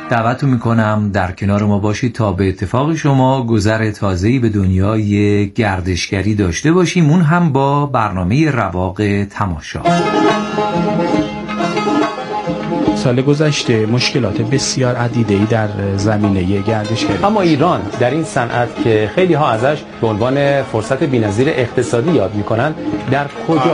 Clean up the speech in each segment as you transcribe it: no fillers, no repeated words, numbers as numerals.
دعوتتون میکنم در کنار ما باشید تا به اتفاق شما گذر تازه‌ای به دنیای گردشگری داشته باشیم، اون هم با برنامه رواق تماشا. سال گذشته مشکلات بسیار عدیده‌ای در زمینه گردشگری، اما ایران در این صنعت که خیلی ها ازش به عنوان فرصت بی‌نظیر اقتصادی یاد می‌کنن در کجا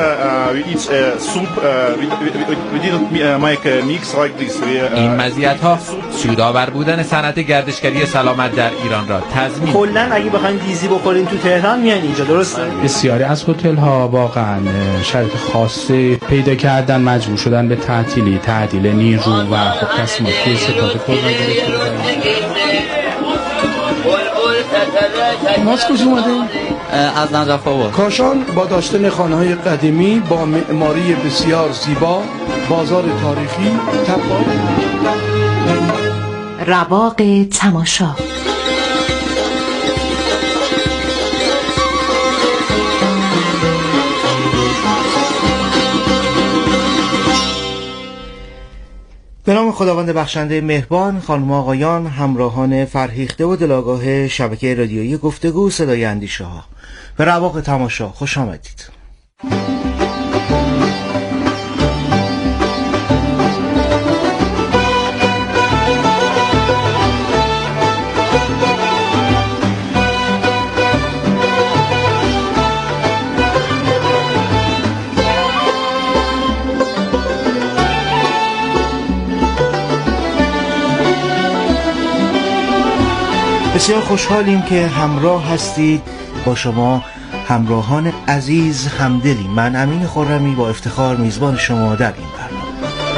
این مزیت‌ها سودآور بودن صنعت گردشگری سلامت در ایران را تضمین. کلاً اگه بخواید دیزی بخورین تو تهران میان اینجا، درسته؟ بسیاری از هتل‌ها واقعاً شرایط خاصی پیدا کردن، مجبور شدن به تعطیل نیرو و خب تصمیمات توی ستاد کرونا گرفته بودن. از کجا اومدین؟ از نجف آباد. کاشان با داشتن خانه‌های قدیمی با معماری بسیار زیبا، بازار تاریخی، تپه‌های رواق تماشا. به نام خداوند بخشنده مهربان، خانم آقایان، همراهان فرهیخته و دلاگاه شبکه رادیویی گفتگو صدای اندیشه ها، به رواق تماشا خوش آمدید. بسیار خوشحالیم که همراه هستید. با شما همراهان عزیز همدلی، من امین خرمی با افتخار میزبان شما در این برنامه.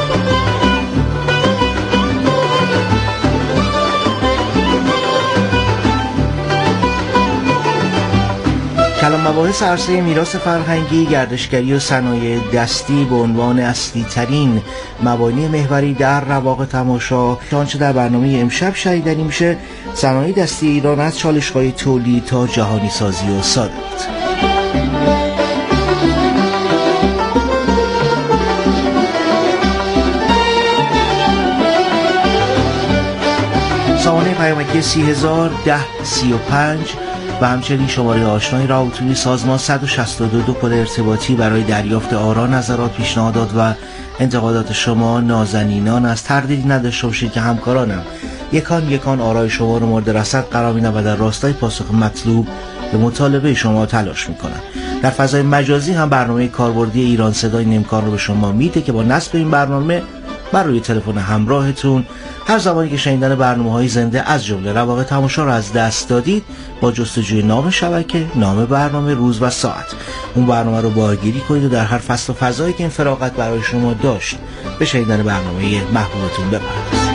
کلام مباحث عرصه میراث فرهنگی، گردشگری و صنایع دستی به عنوان اصلی ترین مبانی محوری در رواق تماشا. آنچه در برنامه امشب شنیدنی میشه صنایع دستی ایران از چالش‌های تولید تا جهانی سازی و صادرات. سامانه پیامکی 301035 و همچنین شماره آشنای راهاتونی سازمان 162 کد ارتباطی برای دریافت آرا، نظرات، پیشنهادات و انتقادات شما نازنینان است. تردیدی نداشته باشید که همکارانم یکان آرای شما رو مورد رصد قرار میدن و در راستای پاسخ مطلوب به مطالبه شما تلاش میکنن. در فضای مجازی هم برنامه کاربردی ایران صدا این امکان رو به شما میده که با نصب این برنامه بر روی تلفن همراهتون هر زمانی که شنیدن برنامه‌های زنده از جمله رواق تماشا را از دست دادید، با جستجوی نام شبکه، نام برنامه، روز و ساعت اون برنامه رو بارگیری کنید و در هر فصل و فضایی که این فراغت برای شما داشت به شنیدن برنامه محبوبتون بپردازید.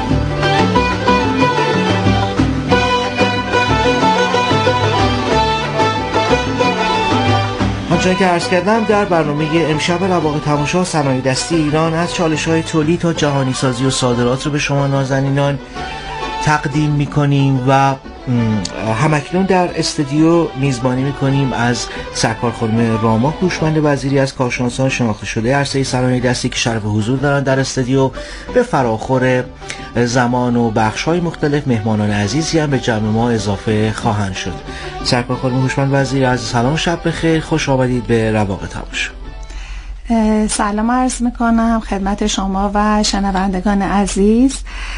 همچنان که عرض کردم در برنامه امشب رواق تماشا صنایع دستی ایران از چالش‌های تولید تا جهانی سازی و صادرات رو به شما نازنینان تقدیم می‌کنیم و همکنون در استودیو میزبانی می‌کنیم از سرکار خانم راما هوشمند وزیری از کارشناسان شناخته شده عرصه صنایع دستی که شرف حضور دارند در استودیو. به فراخور زمان و بخش‌های مختلف مهمانان عزیزی هم به جمع ما اضافه خواهند شد. سرکار خانم هوشمند وزیری از سلام، شب بخیر، خوش آمدید به رواق تماشا. سلام عرض میکنم خدمت شما و شنوندگان عزیز.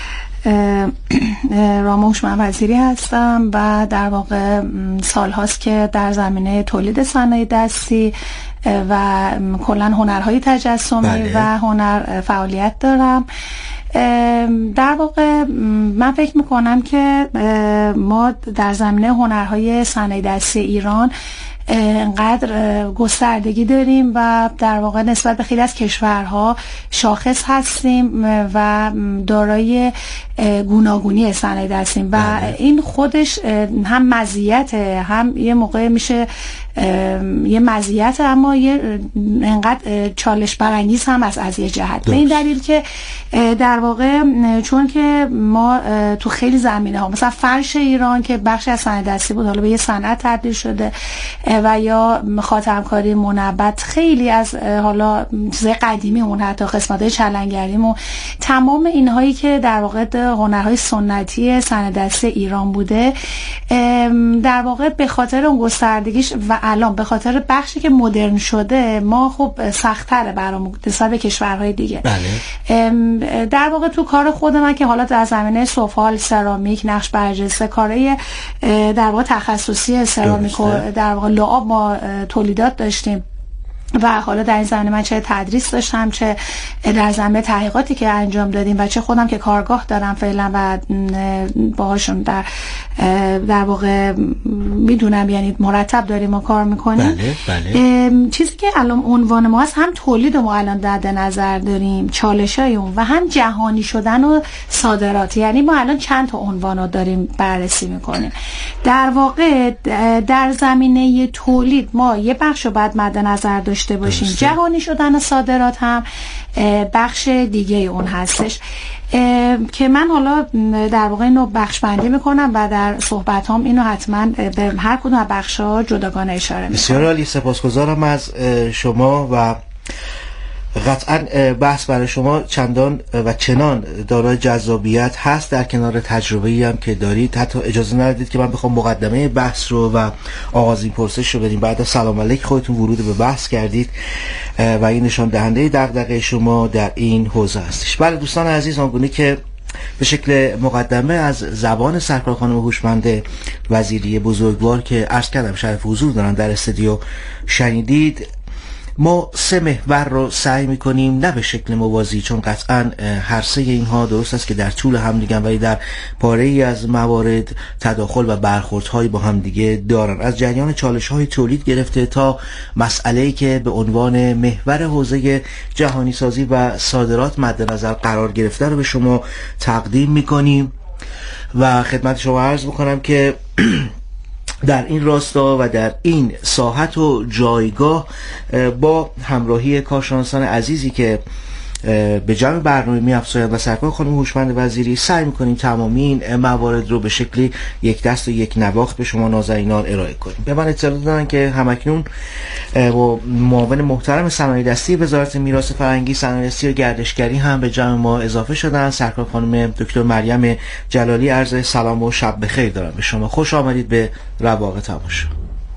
راما هوشمند وزیری هستم و در واقع سال هاست که در زمینه تولید صنایع دستی و کلا هنرهای تجسمی و هنر فعالیت دارم. در واقع من فکر میکنم که ما در زمینه هنرهای صنایع دستی ایران انقدر گستردگی داریم و در واقع نسبت به خیلی از کشورها شاخص هستیم و دارای گوناگونی صنایع دستیم و این خودش هم مزیت هم یه موقع میشه یه مزیت، اما یه انقدر چالش برانگیز هم از یه جهت، به این دلیل که در واقع چون که ما تو خیلی زمینه ها، مثلا فرش ایران که بخشی از صنعت دستی بود حالا به یه صنعت تبدیل شده، و یا خاتمکاری منبت، خیلی از حالا چیزای قدیمیمون، حتی قسمت‌های چلنگریمون، تمام اینهایی که در واقع هنرهای سنتی صنعت دستی ایران بوده، در واقع به خاطر اون گستردگیش و الان به خاطر بخشی که مدرن شده ما خب سخت‌تره برامون نسبت به کشورهای دیگه. بله. در واقع تو کار خود من که حالا در زمینه سفال، سرامیک، نقش برجسته، کارهای در واقع تخصصی سرامیک و در واقع لعاب ما تولیدات داشتیم و حالا در این زمینه من چه تدریس داشتم، چه در زمینه تحقیقاتی که انجام دادیم و چه خودم که کارگاه دارم فعلا و باهاشون در واقع میدونم، یعنی مرتب داریم ما کار میکنیم. بله. چیزی که الان عنوان ما هست، هم تولید ما الان در نظر داریم، چالشای اون، و هم جهانی شدن و صادرات. یعنی ما الان چند تا عنوانات داریم بررسی میکنیم. در واقع در زمینه تولید ما یه بخشو باید مد نظر داشته باشیم، جهانی شدن و صادرات هم بخش دیگه اون هستش که من حالا در واقع اینو بخش بندی میکنم و در صحبت هم اینو حتما به هر کدوم از بخش ها جداگانه اشاره میکنم. بسیار عالی، سپاسگزارم از شما و قطعا بحث برای شما چندان و چنان دارای جذابیت هست در کنار تجربه‌ای هم که دارید. حتی اجازه ندید که من بخوام مقدمه بحث رو و آغازین پرسش رو بدیم. بعد از سلام علیک خودتون ورود به بحث کردید و این نشان دهنده دغدغه شما در این حوزه هستش. بله دوستان عزیز، آنگونه که به شکل مقدمه از زبان سرکار خانم هوشمند وزیری بزرگوار که عرض کردم شرف حضور دارن در استودیو شنیدید، ما 3 محور رو سعی میکنیم نه به شکل موازی، چون قطعا هر 3 اینها درست است که در طول هم دیگه ولی در پاره‌ای از موارد تداخل و برخوردهایی با هم دیگه دارن، از جریان چالش‌های تولید گرفته تا مسئله‌ای که به عنوان محور حوزه جهانی سازی و صادرات مد نظر قرار گرفته رو به شما تقدیم میکنیم و خدمت شما عرض میکنم که در این راستا و در این ساحت و جایگاه با همراهی کارشناسان عزیزی که به جمع برنامه می‌افزایند و سرکار خانم هوشمند وزیری سعی می‌کنیم تمامی این موارد رو به شکلی یک دست و یک نواخت به شما نازنینان ارائه کنیم. به من اطلاع دادن که همکنون با معاون محترم صنایع دستی وزارت میراث فرهنگی، صنایع دستی و گردشگری هم به جمع ما اضافه شدن. سرکار خانم دکتر مریم جلالی، عرض سلام و شب بخیر دارم به شما. خوش آمدید به رواق تماشا.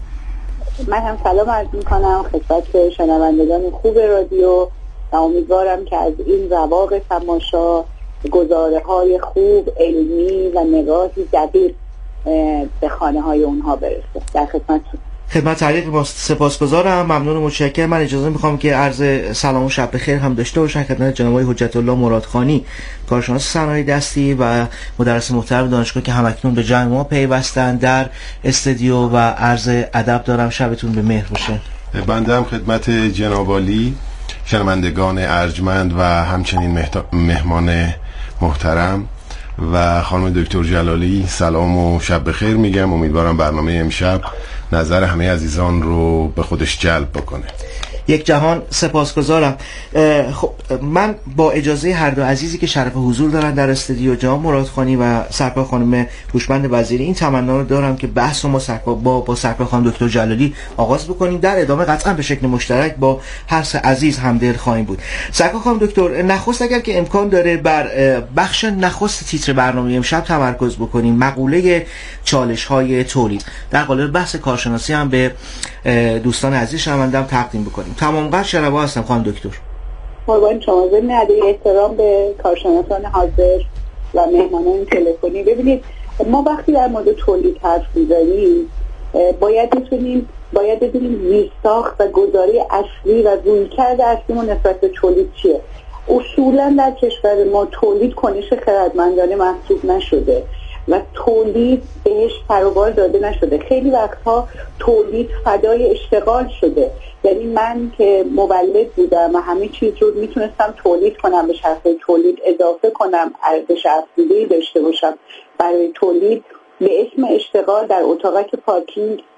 من هم سلام عرض می‌کنم خدمت شنوندگان خوب رادیو و امیدوارم که از این رواق تماشا گزاره‌های خوب، علمی و نگاهی دقیق به خانه‌های اونها برسه. در خدمت تعلیق با سپاسگزارم، ممنون و متشکرم. من اجازه میخوام که عرض سلام و شب بخیر هم داشته باشم خدمت جناب آقای حجت الله مرادخانی، کارشناس صنایع دستی و مدرس محترم دانشگاه که همکنون به جمع ما پیوستن در استودیو و عرض ادب دارم. شبتون به مهر باشه. بنده هم خدمت جناب عالی، شنوندگان ارجمند و همچنین مهمان محترم و خانم دکتر جلالی سلام و شب بخیر میگم. امیدوارم برنامه امشب نظر همه عزیزان رو به خودش جلب بکنه. یک جهان سپاسگزارم. خب من با اجازه هر دو عزیزی که شرف حضور دارن در استودیو، جناب مرادخانی و سرکار خانم هوشمند وزیری، این تمنا رو دارم که بحث رو ما با سرکار خانم دکتر جلالی آغاز بکنیم. در ادامه قطعا به شکل مشترک با هر سه عزیز همدل خواهیم بود. سرکار خانم دکتر، نخست اگر که امکان داره بر بخش نخست تیتر برنامه امشب تمرکز بکنیم، مقوله چالش‌های تولید، در قالب بحث کارشناسی هم به دوستان عزیز شنوندم تقدیم بکنیم. تمام قدر شنوا هستم خانم دکتر. قربان شما. ضمن ادای احترام به کارشناسان حاضر و مهمانان تلفنی، ببینید ما وقتی در مورد تولید حرف می‌زنیم باید بدونیم زیرساخت و گزاره اصلی و رویکرد اصلیمون نسبت به تولید چیه. اصولا در کشور ما تولید کنش خردمندانه محسوب نشده و تولید بهش فراوار داده نشده. خیلی وقتها تولید فدای اشتغال شده. یعنی من که مولد بودم و همه چیز رو میتونستم تولید کنم، به شرط تولید اضافه کنم، ارزش افزوده‌ای داشته باشم برای تولید، به اسم اشتغال در اتاقک پارکینگ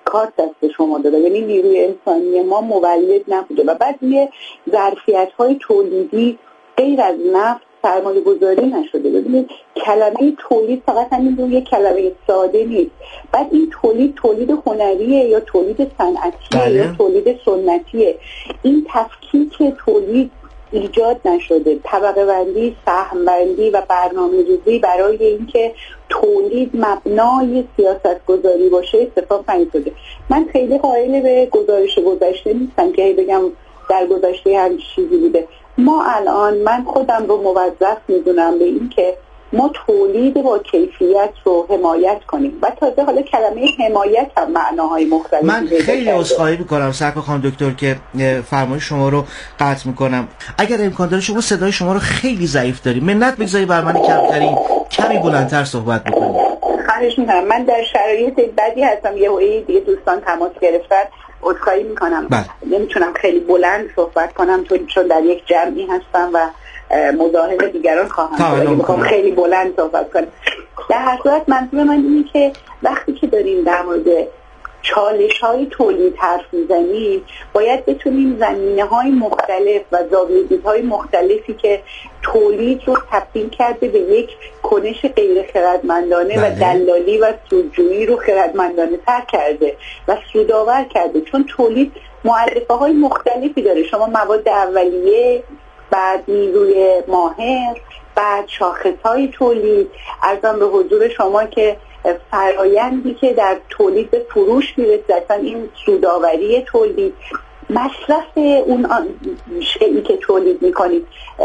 کارت دست شما داده، یعنی نیروی انسانی ما مولد نبوده و بعد روی ظرفیت‌های تولیدی غیر از نفت سرمایه گذاری نشده. ببینید کلمه تولید فقط همین روی کلمه ساده نیست، بعد این تولید هنریه یا تولید صنعتیه یا تولید سنتیه. این تفکیک تولید ایجاد نشده، طبقه بندی، سهم بندی و برنامه‌ریزی برای اینکه تولید مبنای سیاست گذاری باشه اتفاق نیفتاده. من خیلی قائل به گزارش گذشته نیستم که بگم در گذشته هم چیزی بوده. ما الان من خودم رو موظف میدونم به این که ما تولید با کیفیت رو حمایت کنیم و تازه حالا کلمه حمایت هم معناهای مختلفی من خیلی عذرخواهی میکنم سرکار خانم دکتر که فرمایش شما رو قطع میکنم. اگر امکان داره شما صدای شما رو خیلی ضعیف داریم، منت بگذاری بر من کمی بلندتر صحبت بکنید. خواهش میکنم. من در شرایط بدی هستم، یه دیگه دوستان تماس گرفتن، عذرخواهی میکنم. نمیتونم خیلی بلند صحبت کنم چون در یک جمعی هستم و مزاحم دیگران خواهم بود. خیلی بلند صحبت کنم. در هر صورت منظور من اینه که وقتی که داریم در مورد چالش‌های تولید حرف میزنیم باید بتونیم زمینه‌های مختلف و زاویه‌دیدهای مختلفی که تولید رو تبدیل کرده به یک کنش غیر خردمندانه و دلالی و سودجویی رو خردمندانه تر کرده و سودآور کرده. چون تولید مؤلفه‌های مختلفی داره، شما مواد اولیه، بعد نیروی ماهر، بعد شاخص‌های تولید. عرضم به حضور شما که فرایندی که در تولید به فروش میرسه، اصلا این سودآوری تولید، مصرف اون شیئی که تولید میکنید.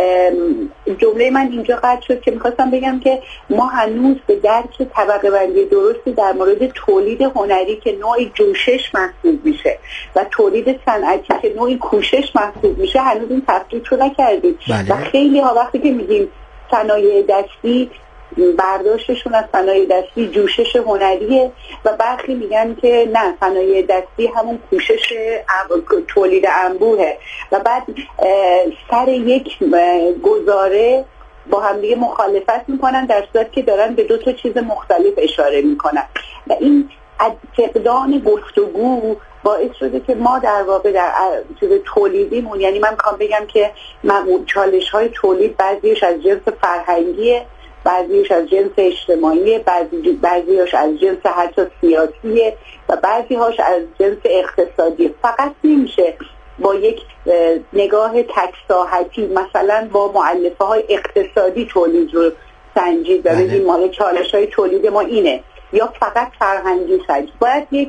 جمله من اینجا قطع شد که میخواستم بگم که ما هنوز به درک طبقه بندی درستی در مورد تولید هنری که نوعی جوشش محسوب میشه و تولید صنعتی که نوعی کوشش محسوب میشه هنوز این تفکیک رو نکردیم. و خیلی ها وقتی که میگیم صنایع دستی، برداشتشون از صنایع دستی جوشش هنریه و برخی میگن که نه، صنایع دستی همون کوشش تولید انبوهه و بعد سر یک گزاره با هم دیگه مخالفت میکنن در صورتی که دارن به دو تا چیز مختلف اشاره میکنن و این فقدان گفتگو باعث شده که ما در واقع در چیز تولیدیمون، یعنی من میخوام بگم که چالش های تولید بعضیش از جنس فرهنگیه، بعضیش از جنس اجتماعی، بعضیش از جنس حتی سیاسیه و بعضی‌هاش از جنس اقتصادی. فقط نمیشه با یک نگاه تک ساحتی مثلا با مؤلفه‌های اقتصادی تولید رو سنجید و بگیم مال چالش‌های تولید ما اینه یا فقط فرهنگی سنجید. باید یک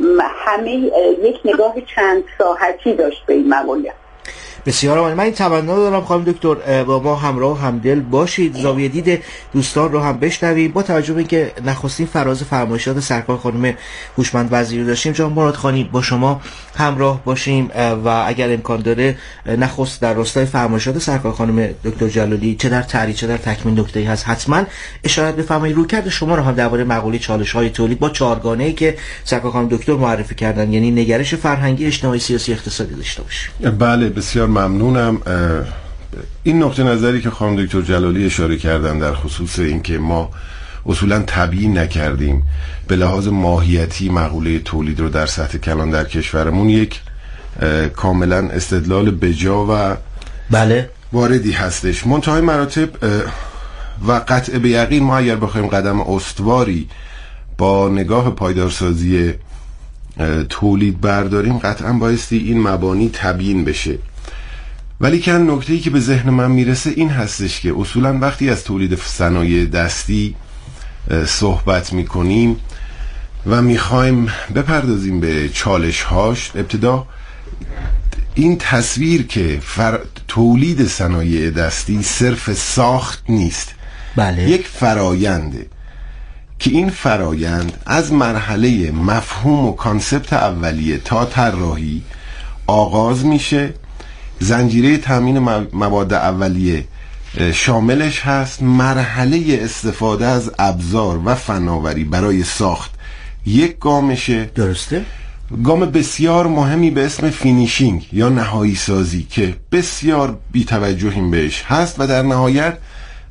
نگاه چند ساحتی داشت به این موضوع. بسیار عالی. من این تمنا دارم خانم دکتر با ما همراه همدل باشید، زاویه دید دوستان رو هم بشنویم. با توجه به اینکه نخستین فراز فرمایشات سرکار خانم هوشمند وزیری داشتیم، جناب مرادخانی با شما همراه باشیم و اگر امکان داره نخست در راستای فرمایشات سرکار خانم دکتر جلالی چه در تعریض چه در تکمیل نکته‌ای هست حتما اشارت بفرمایید. رویکرد شما رو هم درباره مقوله چالش‌های تولید با چهارگانه‌ای که سرکار خانم دکتر معرفی کردن، یعنی نگرش فرهنگی، اجتماعی، سیاسی، اقتصادی داشته باشیم. بله، بسیار ممنونم. این نقطه نظری که خانم دکتر جلالی اشاره کردن در خصوص اینکه ما اصولا تبیین نکردیم به لحاظ ماهیتی مقوله تولید رو در سطح کلان در کشورمون، یک کاملا استدلال بجا و بله واردی هستش. منتهای مراتب و قطع به یقین ما اگر بخوایم قدم استواری با نگاه پایدارسازی تولید برداریم قطعا بایستی این مبانی تبیین بشه. ولی که نکته‌ای که به ذهن من میرسه این هستش که اصولا وقتی از تولید صنایع دستی صحبت میکنیم و میخوایم بپردازیم به چالش‌هاش، ابتدا این تصویر که تولید صنایع دستی صرف ساخت نیست، بله، یک فراینده که این فرایند از مرحله مفهوم و کانسپت اولیه تا طراحی آغاز میشه. زنجیره تامین مواد اولیه شاملش هست. مرحله استفاده از ابزار و فناوری برای ساخت یک گامشه، درسته؟ گام بسیار مهمی به اسم فینیشینگ یا نهایی سازی که بسیار بی‌توجهیم بهش هست و در نهایت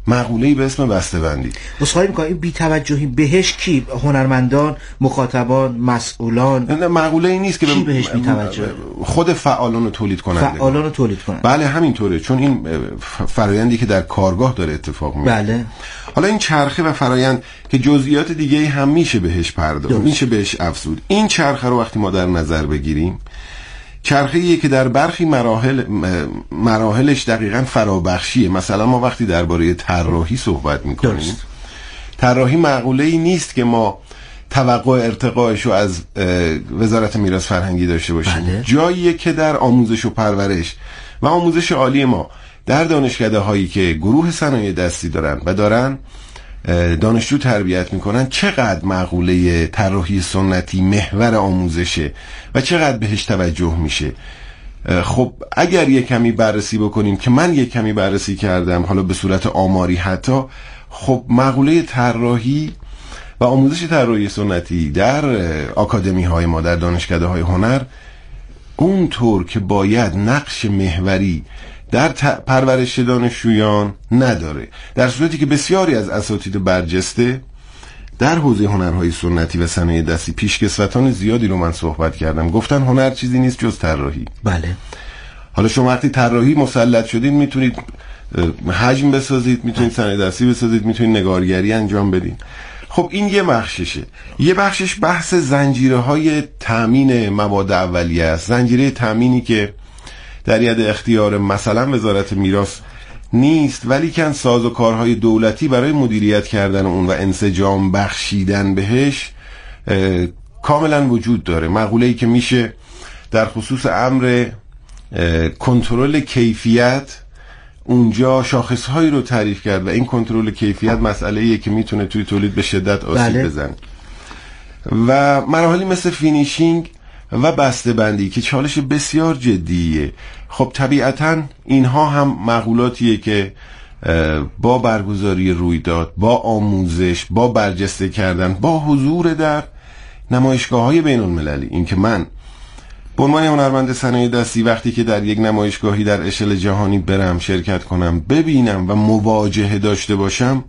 مقوله‌ای به اسم بسته‌بندی. بسخواهی میکنم این بی‌توجهی بهش کی؟ هنرمندان، مخاطبان، مسئولان؟ نه مقوله‌ای نیست که بهش بی‌توجه؟ خود فعالان و تولید کننده. بله همینطوره، چون این فرآیندی که در کارگاه داره اتفاق میفته. بله. حالا این چرخه و فرآیند که جزئیات دیگه هم میشه بهش پرداخت، میشه بهش افزود. این چرخه رو وقتی ما در نظر بگیریم، چرخه‌ایه که در برخی مراحلش دقیقاً فرابخشیه. مثلا ما وقتی درباره طراحی صحبت میکنیم، طراحی مقوله‌ای نیست که ما توقع ارتقاءش رو از وزارت میراث فرهنگی داشته باشیم. بله. جاییه که در آموزش و پرورش و آموزش عالی ما در دانشکده هایی که گروه صنایع دستی دارن و دارن دانشجو تربیت میکنن چقدر مقوله طراحی سنتی محور آموزشه و چقدر بهش توجه میشه. خب اگر یک کمی بررسی بکنیم که من یک کمی بررسی کردم، حالا به صورت آماری حتی، خب مقوله طراحی و آموزش طراحی سنتی در آکادمی های ما، در دانشکده های هنر، اونطور که باید نقش محوری در پرورش دانشجویان نداره، در صورتی که بسیاری از اساتید برجسته در حوزه هنرهای سنتی و صنایع دستی، پیشکسوتان زیادی رو من صحبت کردم، گفتن هنر چیزی نیست جز طراحی. بله. حالا شما وقتی طراحی مسلط شدید میتونید حجم بسازید، میتونید صنایع دستی بسازید، میتونید نگارگری انجام بدید. خب این یه بخششه. یه بخشش بحث زنجیره‌های تامین مواد اولیه است، زنجیره تامینی که در ید اختیار مثلا وزارت میراث نیست، ولی کن سازوکارهای دولتی برای مدیریت کردن اون و انسجام بخشیدن بهش کاملا وجود داره. مقوله‌ای که میشه در خصوص امر کنترل کیفیت اونجا شاخصهایی رو تعریف کرد و این کنترل کیفیت مسئله‌ایه که میتونه توی تولید به شدت آسیب بزنه. و مراحلی مثل فینیشینگ و بسته‌بندی که چالش بسیار جدیه. خب طبیعتاً اینها هم مقولاتیه که با برگزاری رویداد، با آموزش، با برجسته کردن، با حضور در نمایشگاه‌های بین‌المللی، این که من به عنوان هنرمند صنایع دستی وقتی که در یک نمایشگاهی در اشل جهانی برم، شرکت کنم، ببینم و مواجهه داشته باشم،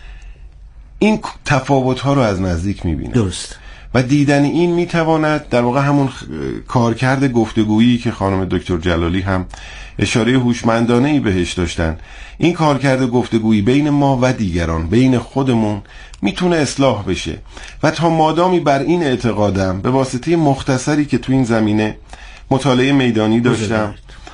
این تفاوت‌ها رو از نزدیک می‌بینم. درست. و دیدن این میتواند در واقع همون کارکرد گفتگویی که خانم دکتر جلالی هم اشاره هوشمندانه‌ای بهش داشتن، این کارکرد گفتگویی بین ما و دیگران، بین خودمون، میتونه اصلاح بشه. و تا مادامی بر این اعتقادم، به واسطه مختصری که تو این زمینه مطالعه میدانی داشتم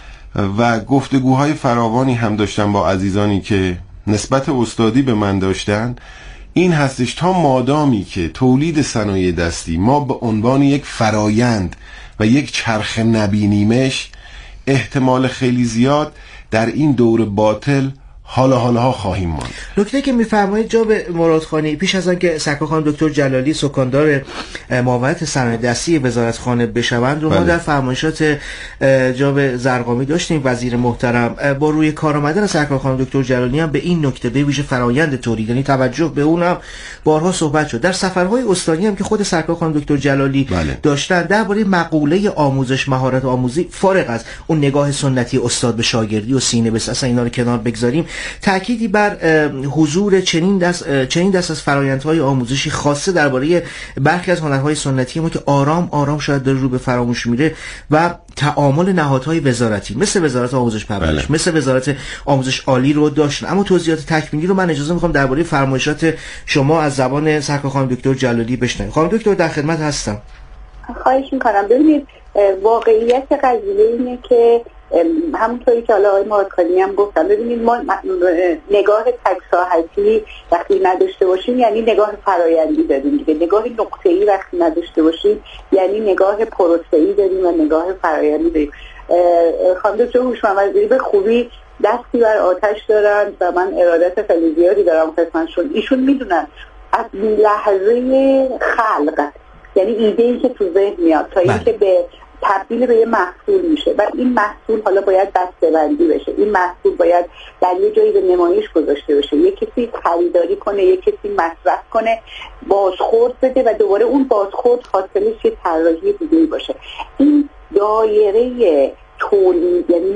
و گفتگوهای فراوانی هم داشتم با عزیزانی که نسبت استادی به من داشتن، این هستش تا مادامی که تولید صنایع دستی ما به عنوان یک فرایند و یک چرخه نبینیمش، احتمال خیلی زیاد در این دور باطل حالا خواهیم ماند. نکته که میفرمایید جناب مرادخانی، پیش از آنکه سرکار خانم دکتر جلالی سکاندار معاونت صنایع دستی وزارتخانه بشوند رو ما در فرمایشات جناب زرقامی داشتیم، وزیر محترم. با روی کار آمدن سرکار خانم دکتر جلالی هم به این نکته، به ویژه فرآیند تولید، یعنی توجه به اونم بارها صحبت شد. در سفرهای استانی هم که خود سرکار خانم دکتر جلالی داشتن درباره مقوله آموزش، مهارت آموزی، فارغ از اون نگاه سنتی استاد به شاگردی و سینه بس، اصلا اینا رو کنار بگذاریم، تأکیدی بر حضور چنین دست از فرآیندهای آموزشی خاصه درباره برخی از هنرهای سنتی ما که آرام شاید داره رو به فراموش میره و تعامل نهادهای وزارتی مثل وزارت آموزش پرورش، مثل وزارت آموزش عالی رو داشتن. اما توضیحات تکمیلی رو من اجازه میخوام درباره فرمایشات شما از زبان سرکار خانم دکتر جلالی بشنویم. خانم دکتر در خدمت هستم. خواهش میکنم. ببینید واقعیت قضیه اینه که همونطوری که حالا آقای مرادخانی هم گفتم، ببینید ما نگاه تک ساحتی وقتی نداشته باشیم یعنی نگاه فرایندی داریم دیگه، نگاه نقطه‌ای وقتی نداشته باشیم یعنی نگاه پروسه‌ای داریم و نگاه فرایندی داریم. خانم دکتر هوشمندی به خوبی دستی بر آتش دارن و من ارادت خیلی زیادی دارم خدمتشون. ایشون میدونن از لحظه خلق، یعنی ایده‌ای که تو ذهن میاد تا اینکه به تبدیل به یه محصول میشه و این محصول حالا باید بسته‌بندی بشه، این محصول باید در یه جایی به نمایش گذاشته بشه، یه کسی خریداری کنه، یه کسی مصرف کنه، بازخورد بده و دوباره اون بازخورد حاصلش یه طراحی دیگه‌ای باشه. این دایره تولید یعنی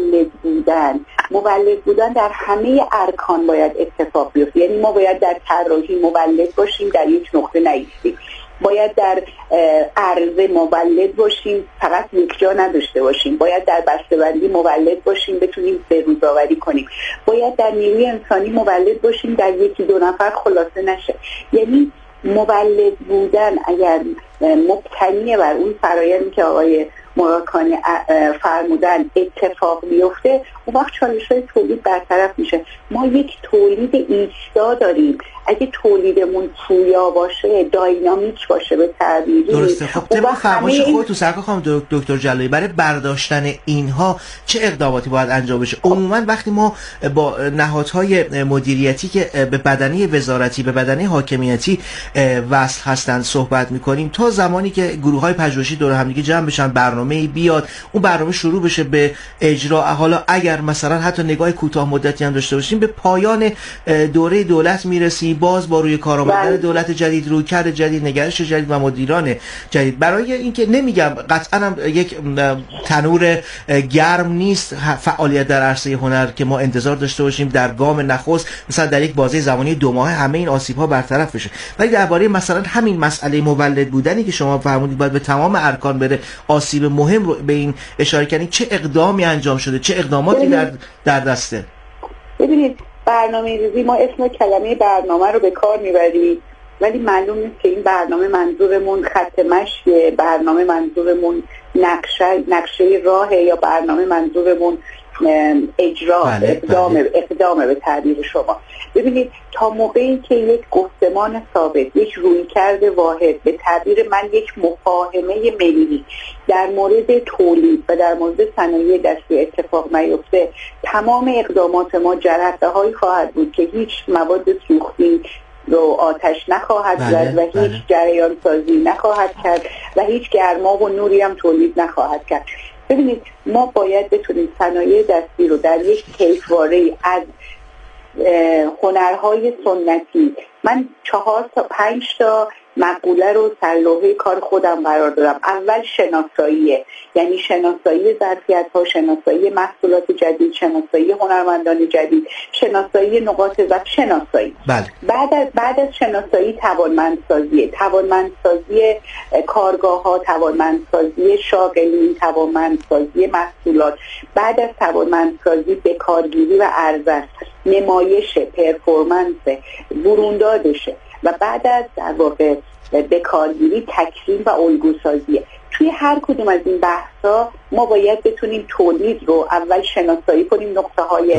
مولد بودن در همه ارکان باید اتفاق بیفته. یعنی ما باید در طراحی مولد باشیم، در یک نقطه نایستیم. باید در عرضه مولد باشیم، فقط یک جا نداشته باشیم. باید در بسته‌بندی مولد باشیم، بتونیم به‌روزآوری کنیم. باید در نیروی انسانی مولد باشیم، در یکی دو نفر خلاصه نشه. یعنی مولد بودن اگر مبتنی بر اون فرایندی که آقای مرادخانی فرمودن اتفاق بیفته، اون وقت چالش‌های تولید برطرف میشه. ما یک تولید ایستا داریم. اگه تولیدمون پویا باشه، داینامیک باشه به تعبیری، درسته. خب طبق فرمایش خودتون سرکار خانم دکتر جلالی، برای برداشتن اینها چه اقداماتی باید انجام بشه؟ عموما وقتی ما با نهادهای مدیریتی که به بدنه وزارتی، به بدنه حاکمیتی وصل هستن صحبت میکنیم، تا زمانی که گروه‌های پژوهشی دور هم دیگه جمع بشن، برنامه‌ای بیاد، اون برنامه شروع بشه به اجرا، حالا اگر مثلا حتی نگاه کوتاه مدتی هم داشته باشیم، به پایان دوره دولت میرسیم، باز با روی کارآمدن دولت جدید، رویکرد جدید، نگرش جدید و مدیران جدید. برای اینکه نمیگم قطعا هم یک تنور گرم نیست فعالیت در عرصه هنر که ما انتظار داشته باشیم در گام نخست مثلا در یک بازه زمانی 2 ماه همه این آسیب‌ها برطرف بشه، ولی درباره مثلا همین مسئله مولد بودنی که شما فرمودید باید به تمام ارکان بره، آسیب مهم رو به این اشاره کردید، چه اقدامی انجام شده، چه اقداماتی در دسته؟ ببینید، برنامه‌ریزی، ما اسم کلمه برنامه رو به کار میبریم ولی معلوم نیست که این برنامه منظورمون خط مشیه، برنامه منظورمون نقشه راهه، یا برنامه منظورمون اجرا، اقدام به تعبیر شما. ببینید، تا موقعی که یک گفتمان ثابت، یک رویکرد واحد، به تعبیر من یک مفاهمه ملی در مورد تولید و در مورد صنایع دستی اتفاق نیفته، تمام اقدامات ما جرقه‌هایی خواهد بود که هیچ مواد سوختی رو آتش نخواهد زد و هیچ جریان سازی نخواهد کرد و هیچ گرما و نوری هم تولید نخواهد کرد. ببینید، ما باید بتونیم صنایع دستی رو در یک کیفواره از هنرهای سنتی، من 4 تا 5 تا مقوله رو سرلوحه کار خودم قرار دادم. اول شناساییه، یعنی شناسایی ظرفیت‌ها، شناسایی محصولات جدید، شناسایی هنرمندان جدید، شناسایی نقاط ضعف، شناسایی. بعد از شناسایی توانمندسازی کارگاه‌ها، توانمندسازی شاغلین، توانمندسازی محصولات. بعد از توانمندسازی بکارگیری و ارزش، نمایش، پرفورمنس، بروندادشه و بعد از در واقع بکارگیری، تکریم و الگوسازیه. توی هر کدوم از این بحث‌ها ما باید بتونیم تولید رو اول شناسایی کنیم، نقطه‌های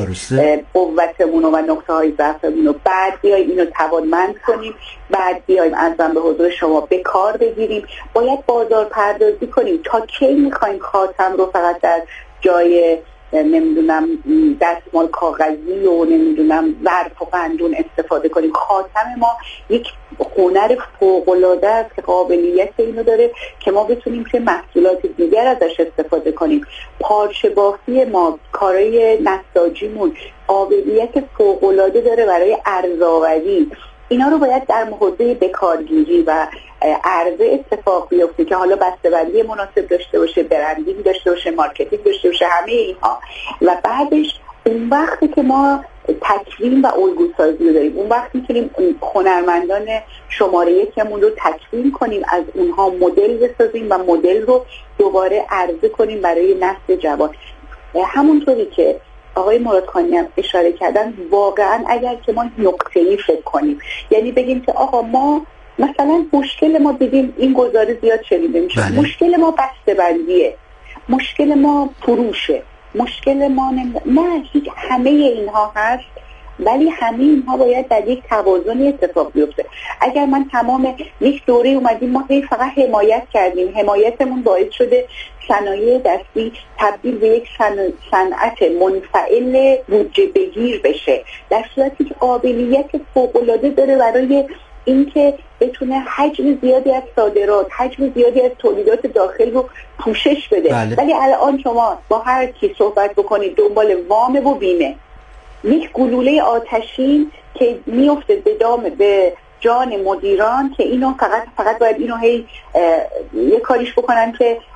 قوتمون و نقطه‌های ضعفمون رو، بعد بیایم اینو توانمند کنیم، بعد بیایم ازم به حضور شما به کار بگیریم. باید بازار پردازی کنیم. تا کی می‌خوایم خاتم رو فقط در جای نمیدونم دستمال کاغذی و نمیدونم ظرف و قندون استفاده کنیم؟ خاتم ما یک هنر فوق‌العاده است که قابلیت اینو داره که ما بتونیم که محصولات دیگر ازش استفاده کنیم. پارچه بافی ما، کارهای نساجیمون قابلیت فوق‌العاده داره برای ارزآوری. اینا رو باید در حوزه بکارگیری و عرضه اتفاق بیفته که حالا بسته‌بندی مناسب داشته باشه، برندینگ داشته باشه، مارکتینگ داشته باشه، همه اینها. و بعدش اون وقتی که ما تکوین و الگوسازی رو داریم، اون وقت میتونیم هنرمندان شماره 1مون رو تکوین کنیم، از اونها مدل بسازیم و مدل رو دوباره عرضه کنیم برای نسل جوان. همونطوری که آقای مرادخانی هم اشاره کردن، واقعا اگر که ما نقطه‌ای فکر کنیم، یعنی بگیم که آقا ما مثلا مشکل ما، دیدیم این گزاره زیاد شنیده میشه، مشکل ما بسته‌بندیه، مشکل ما فروشه، مشکل ما نه، هیچ، همه اینها هست، ولی همه اینها باید در یک توازنی اتفاق بیفته. اگر من تمام یک دوره اومدیم ما فقط حمایت کردیم، حمایتمون باعث شده صنایع دستی تبدیل به یک صنعت منفعل بودجه بگیر بشه، در صورتی که قابلیت فوق‌العاده داره برای اینکه بتونه حجم زیادی از صادرات، حجم زیادی از تولیدات داخل رو پوشش بده. ولی الان شما با هر کی صحبت بکنید دنبال وام و بیمه، یک گلوله آتشین که میفته به جان مدیران که اینو فقط باید اینو هی یه کاریش بکنن که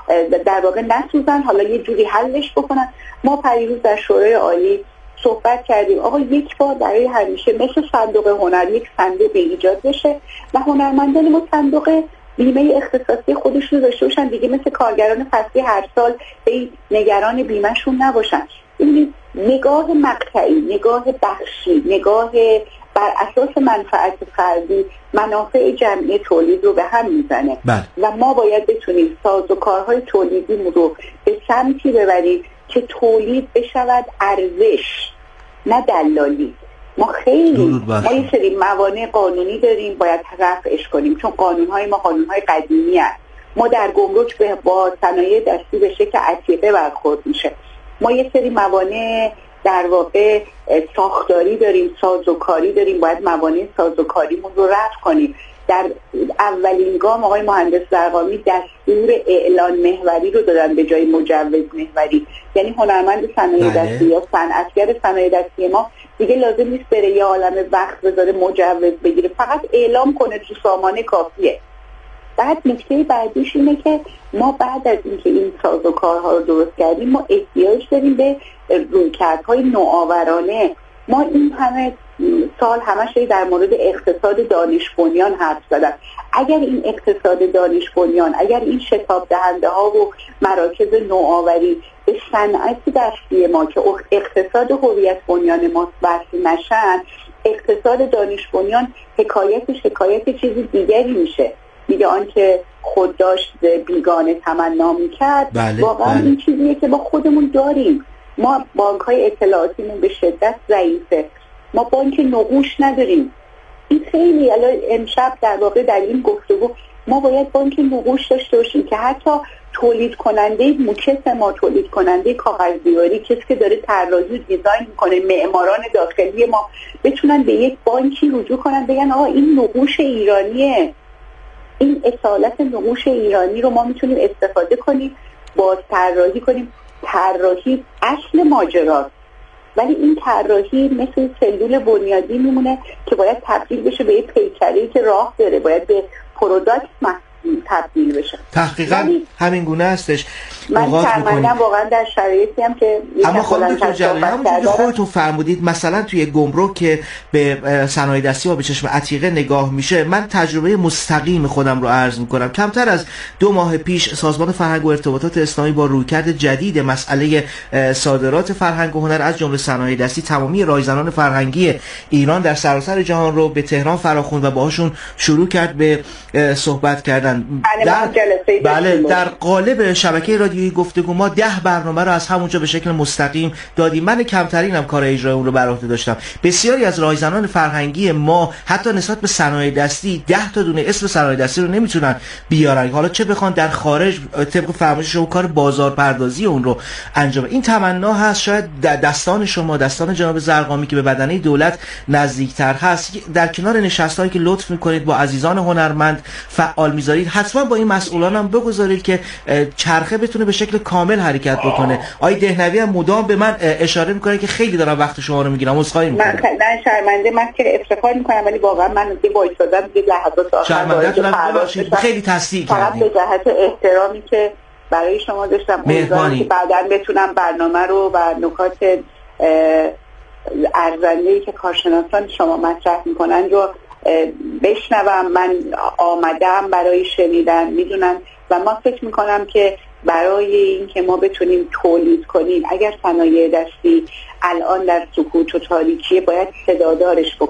در واقع نسوزن، حالا یه جوری حلش بکنن. ما پریروز در شورای عالی صحبت کردیم آقا یک بار برای همیشه مثل صندوق هنر یک صندوق ایجاد بشه و هنرمندان ما صندوق بیمه اختصاصی خودشون داشته باشن دیگه، مثل کارگران فصلی هر سال به نگران بیمهشون نباشن. این نگاه مقطعی، نگاه بخشی، نگاه بر اساس منفعت فردی منافع جمعی تولید رو به هم میزنه و ما باید بتونیم سازوکارهای تولیدیمون رو به سمتی ببریم که تولید بشود ارزش نه دلالی. ما یه سری موانع قانونی داریم باید رفعش کنیم، چون قانونهای ما قانونهای قدیمی هست. ما در گمرک با صنایع دستی به شکل عتیقه برخورد میشه. ما یه سری موانع در واقع ساختاری داریم، سازوکاری داریم، باید موانع سازوکاریمون رو رفع کنیم. در اولین گام آقای مهندس زرقامی دستور اعلان محوری رو دادن به جای مجوز محوری، یعنی هنرمند صنایع دستی یا صنعتگر صنایع دستی ما دیگه لازم نیست بره یه عالمه وقت بذاره مجوز بگیره، فقط اعلام کنه تو سامانه کافیه. بعد نکته بعدیش اینه که ما بعد از اینکه این سازوکارها رو درست کردیم ما احتیاج داریم به رویکردهای نوآورانه. ما این همه سال همش در مورد اقتصاد دانش بنیان حرف زدن. اگر این اقتصاد دانش بنیان، اگر این شتاب دهنده ها و مراکز نوآوری به صنعت دستی ما که اقتصاد هویت بنیان ما وصل نشن، اقتصاد دانش بنیان حکایت چیز دیگری میشه. دیگه آن که خود داشت بیگانه تمنا میکرد واقعا این چیزیه که ما خودمون داریم. ما بانک‌های اطلاعاتیمون به شدت ضعیفه، ما بانک نقوش نداریم. این خیلی الان امشب در واقع در این گفتگو ما باید بانک نقوش داشته باشیم که حتی تولید کننده موکس ما، تولید کننده کاغذدیواری، کسی که داره طراحی و دیزاین میکنه، معماران داخلی ما بتونن به یک بانکی رجوع کنن بگن آقا این نقوش ایرانیه، این اصالت نقوش ایرانی رو ما میتونیم استفاده کنیم، باز طراحی کنیم. طراحی اصل ماجراست، ولی این طراحی مثل سلول بنیادی میمونه که باید تبدیل بشه به یه پیکره‌ای که راه داره، باید به پروداکت تبدیل بشه. تقریبا همین گونه هستش. من شرمندم واقعا در شرایطی هم که اما خانم دکتر جلالی همونجوری که خودتون فرمودید مثلا توی گمرک که به صنایع دستی و به چشم عتیقه نگاه میشه، من تجربه مستقیم خودم رو عرض میکنم. کمتر از 2 ماه پیش سازمان فرهنگ و ارتباطات اسلامی با رویکرد جدید مسئله صادرات فرهنگ و هنر از جمله صنایع دستی تمامی رایزنان فرهنگی ایران در سراسر جهان رو به تهران فراخوند و باهاشون شروع کرد به صحبت کردن. در قالب شبکه رادیویی گفتگو ما 10 برنامه رو از همونجا به شکل مستقیم دادیم. من کمترینم کار اجرای اون رو بر عهده داشتم. بسیاری از رایزنان فرهنگی ما حتی نسبت به صنایع دستی 10 تا دونه اسم صنایع دستی رو نمیتونن بیارن، حالا چه بخوان در خارج طبق فرمایش شما کار بازارپردازی اون رو انجام. این تمنا هست شاید دستان شما، دستان جناب زرقامی که به بدنه دولت نزدیکتر هست، در کنار نشستایی که لطف میکنید با عزیزان هنرمند فعال میذارید، حتما با این مسئولان هم بگذارید که چرخه بتونه به شکل کامل حرکت بکنه. آقای دهنوی هم مدام به من اشاره میکنه که خیلی دارم وقت شما رو میگیرم. عذرخواهی میکنم. من شرمنده، من که افتخار میکنم ولی واقعا من دیگه وایسادم دیگه لحظات آخر. شرمنده‌تونم ببخشید، خیلی تصدیق کردید. فقط به جهت احترامی که برای شما داشتم امیدوارم که بعداً بتونم برنامه رو و نکات ارزنده‌ای که کارشناسان شما مطرح میکنن رو بشنوم. من آمدم برای شنیدن، میدونن و ما فکر میکنم که برای این که ما بتونیم تولید کنیم، اگر صنایع دستی الان در سکوت و تاریکیه باید صدادارش بکنیم.